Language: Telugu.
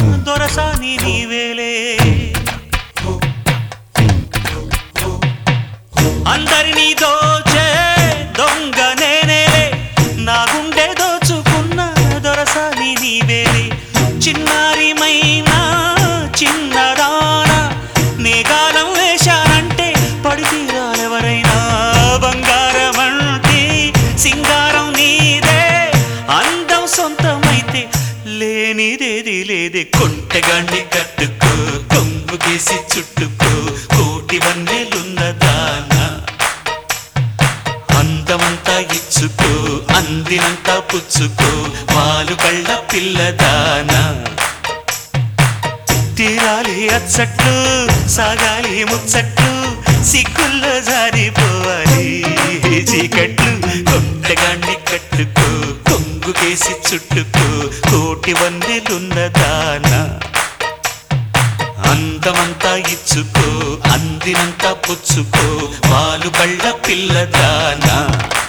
దొరసాని నీవేలే అందరినీ దోచే దొంగ నేనేలే నా గుండె దోచుకున్న దొరసాని నీవేలే చిన్నారిమైనా చిన్నదానా నేగాలం వేశానంటే పడితీరాలెవరైనా బంగారమంటే సింగారం నీదే అందం సొంతమైతే లేనిదేది లేదే కొంటెగాన్ని కట్టుకో కొంగుకేసి చుట్టుకో కోటి వన్నెలున్నదానా అందమంతా ఇచ్చుకో అందినంతా పుచ్చుకో పాలు కళ్ళ పిల్లదానా తీరాలి అచ్చట్లు సాగాలి ముచ్చట్లు సిగ్గుల్లో జారిపోవాలి చీకట్లు కొంటగాన్ని కట్టుకో కొంగుకేసి చుట్టుకో కోటి వన్నెలున్నదానా అందమంతా ఇచ్చుకో అందినంతా పుచ్చుకో పాలు కళ్ళ పిల్లదానా